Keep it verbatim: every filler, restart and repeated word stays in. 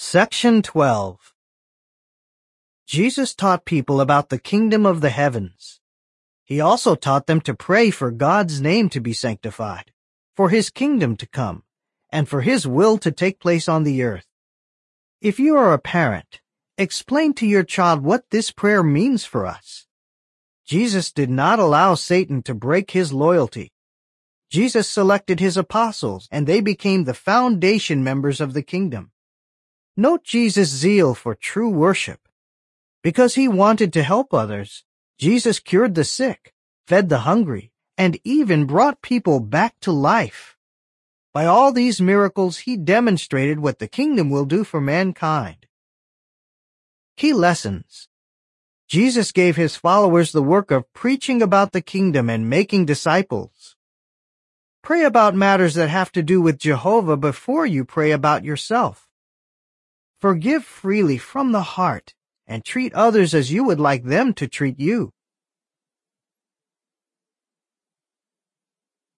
Section twelve. Jesus taught people about the kingdom of the heavens. He also taught them to pray for God's name to be sanctified, for His kingdom to come, and for His will to take place on the earth. If you are a parent, explain to your child what this prayer means for us. Jesus did not allow Satan to break His loyalty. Jesus selected His apostles, and they became the foundation members of the kingdom. Note Jesus' zeal for true worship. Because He wanted to help others, Jesus cured the sick, fed the hungry, and even brought people back to life. By all these miracles, He demonstrated what the kingdom will do for mankind. Key lessons. Jesus gave His followers the work of preaching about the kingdom and making disciples. Pray about matters that have to do with Jehovah before you pray about yourself. Forgive freely from the heart and treat others as you would like them to treat you.